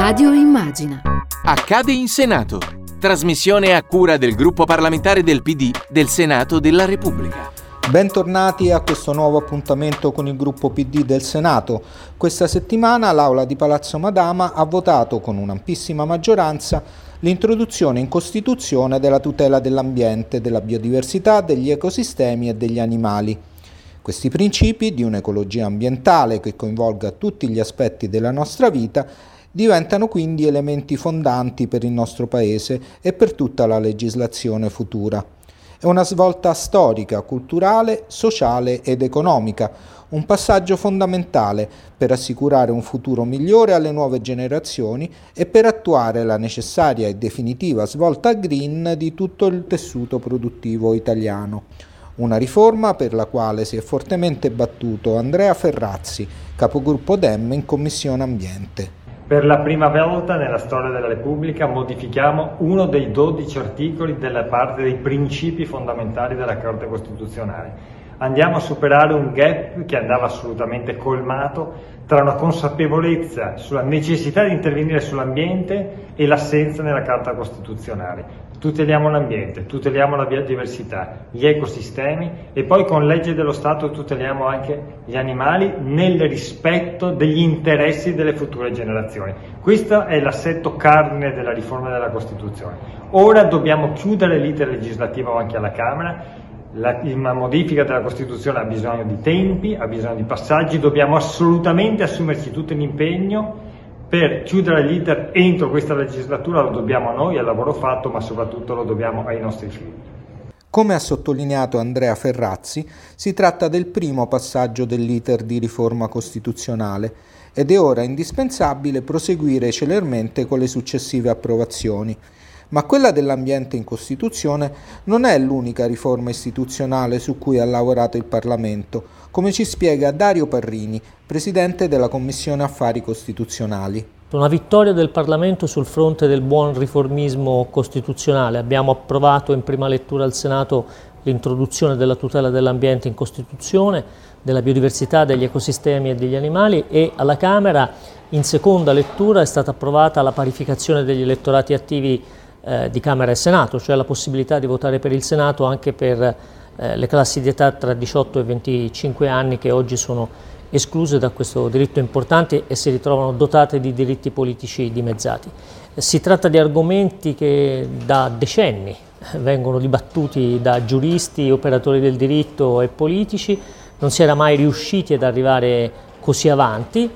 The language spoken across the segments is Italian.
Radio Immagina. Accade in Senato. Trasmissione a cura del gruppo parlamentare del PD del Senato della Repubblica. Bentornati a questo nuovo appuntamento con il gruppo PD del Senato. Questa settimana l'Aula di Palazzo Madama ha votato con un'ampissima maggioranza l'introduzione in Costituzione della tutela dell'ambiente, della biodiversità, degli ecosistemi e degli animali. Questi principi di un'ecologia ambientale che coinvolga tutti gli aspetti della nostra vita diventano quindi elementi fondanti per il nostro Paese e per tutta la legislazione futura. È una svolta storica, culturale, sociale ed economica, un passaggio fondamentale per assicurare un futuro migliore alle nuove generazioni e per attuare la necessaria e definitiva svolta green di tutto il tessuto produttivo italiano. Una riforma per la quale si è fortemente battuto Andrea Ferrazzi, capogruppo Dem in Commissione Ambiente. Per la prima volta nella storia della Repubblica modifichiamo uno dei 12 articoli della parte dei principi fondamentali della Carta Costituzionale. Andiamo a superare un gap che andava assolutamente colmato tra una consapevolezza sulla necessità di intervenire sull'ambiente e l'assenza nella Carta Costituzionale. Tuteliamo l'ambiente, tuteliamo la biodiversità, gli ecosistemi e poi con legge dello Stato tuteliamo anche gli animali nel rispetto degli interessi delle future generazioni. Questo è l'assetto cardine della riforma della Costituzione. Ora dobbiamo chiudere l'iter legislativo anche alla Camera. La modifica della Costituzione ha bisogno di tempi, ha bisogno di passaggi, dobbiamo assolutamente assumerci tutto l'impegno per chiudere l'iter entro questa legislatura. Lo dobbiamo a noi, al lavoro fatto, ma soprattutto lo dobbiamo ai nostri figli. Come ha sottolineato Andrea Ferrazzi, si tratta del primo passaggio dell'iter di riforma costituzionale ed è ora indispensabile proseguire celermente con le successive approvazioni. Ma quella dell'ambiente in Costituzione non è l'unica riforma istituzionale su cui ha lavorato il Parlamento, come ci spiega Dario Parrini, presidente della Commissione Affari Costituzionali. Una vittoria del Parlamento sul fronte del buon riformismo costituzionale. Abbiamo approvato in prima lettura al Senato l'introduzione della tutela dell'ambiente in Costituzione, della biodiversità, degli ecosistemi e degli animali, e alla Camera in seconda lettura è stata approvata la parificazione degli elettorati attivi di Camera e Senato, cioè la possibilità di votare per il Senato anche per le classi di età tra 18 e 25 anni che oggi sono escluse da questo diritto importante e si ritrovano dotate di diritti politici dimezzati. Si tratta di argomenti che da decenni vengono dibattuti da giuristi, operatori del diritto e politici, non si era mai riusciti ad arrivare così avanti.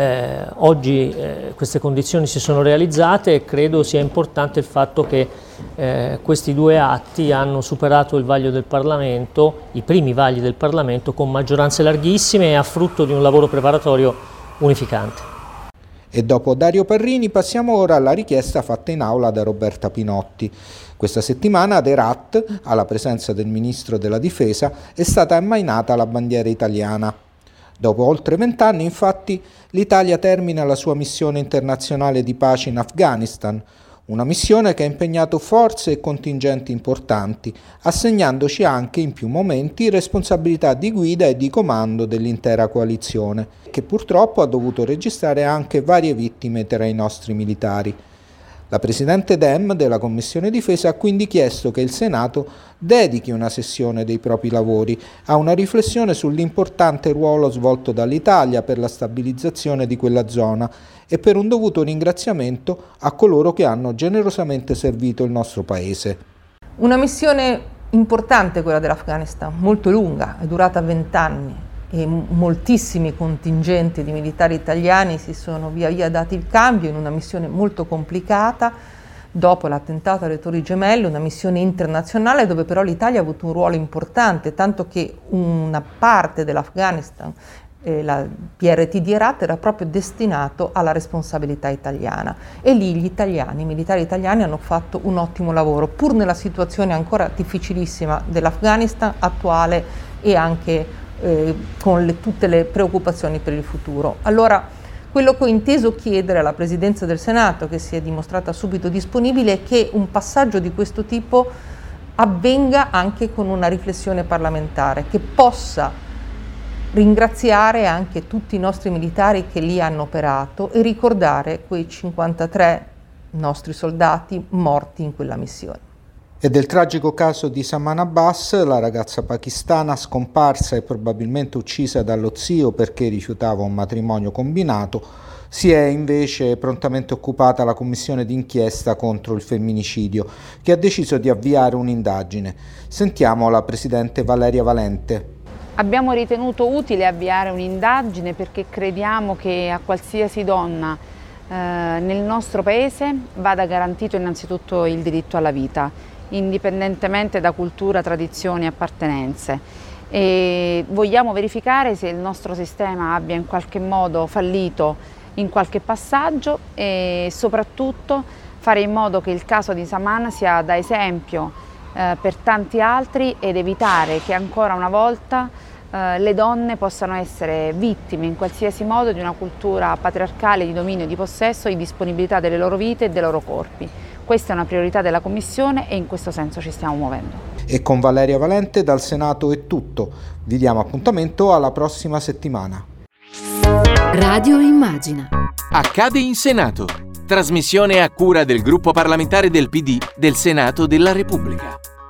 Oggi queste condizioni si sono realizzate e credo sia importante il fatto che questi due atti hanno superato il vaglio del Parlamento, i primi vagli del Parlamento, con maggioranze larghissime e a frutto di un lavoro preparatorio unificante. E dopo Dario Parrini passiamo ora alla richiesta fatta in aula da Roberta Pinotti. Questa settimana ad Herat, alla presenza del Ministro della Difesa, è stata ammainata la bandiera italiana. Dopo oltre 20 anni, infatti, l'Italia termina la sua missione internazionale di pace in Afghanistan, una missione che ha impegnato forze e contingenti importanti, assegnandoci anche in più momenti responsabilità di guida e di comando dell'intera coalizione, che purtroppo ha dovuto registrare anche varie vittime tra i nostri militari. La Presidente Dem della Commissione Difesa ha quindi chiesto che il Senato dedichi una sessione dei propri lavori a una riflessione sull'importante ruolo svolto dall'Italia per la stabilizzazione di quella zona e per un dovuto ringraziamento a coloro che hanno generosamente servito il nostro Paese. Una missione importante quella dell'Afghanistan, molto lunga, è durata 20 anni. E moltissimi contingenti di militari italiani si sono via via dati il cambio in una missione molto complicata dopo l'attentato alle Torri Gemelle, una missione internazionale dove però l'Italia ha avuto un ruolo importante, tanto che una parte dell'Afghanistan, la PRT di Herat, era proprio destinato alla responsabilità italiana e lì gli italiani, i militari italiani hanno fatto un ottimo lavoro, pur nella situazione ancora difficilissima dell'Afghanistan attuale e anche con tutte le preoccupazioni per il futuro. Allora, quello che ho inteso chiedere alla Presidenza del Senato, che si è dimostrata subito disponibile, è che un passaggio di questo tipo avvenga anche con una riflessione parlamentare, che possa ringraziare anche tutti i nostri militari che lì hanno operato e ricordare quei 53 nostri soldati morti in quella missione. E del tragico caso di Saman Abbas, la ragazza pakistana scomparsa e probabilmente uccisa dallo zio perché rifiutava un matrimonio combinato, si è invece prontamente occupata la commissione d'inchiesta contro il femminicidio, che ha deciso di avviare un'indagine. Sentiamo la presidente Valeria Valente. Abbiamo ritenuto utile avviare un'indagine perché crediamo che a qualsiasi donna nel nostro paese vada garantito innanzitutto il diritto alla vita, indipendentemente da cultura, tradizioni e appartenenze. E vogliamo verificare se il nostro sistema abbia in qualche modo fallito in qualche passaggio e soprattutto fare in modo che il caso di Saman sia da esempio per tanti altri ed evitare che ancora una volta le donne possano essere vittime in qualsiasi modo di una cultura patriarcale di dominio, di possesso e di disponibilità delle loro vite e dei loro corpi. Questa è una priorità della Commissione e in questo senso ci stiamo muovendo. E con Valeria Valente dal Senato è tutto. Vi diamo appuntamento alla prossima settimana. Radio Immagina. Accade in Senato. Trasmissione a cura del gruppo parlamentare del PD del Senato della Repubblica.